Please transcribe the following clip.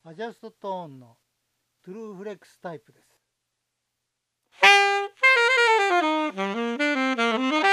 アジャストトーンのトゥルーフレックスタイプです。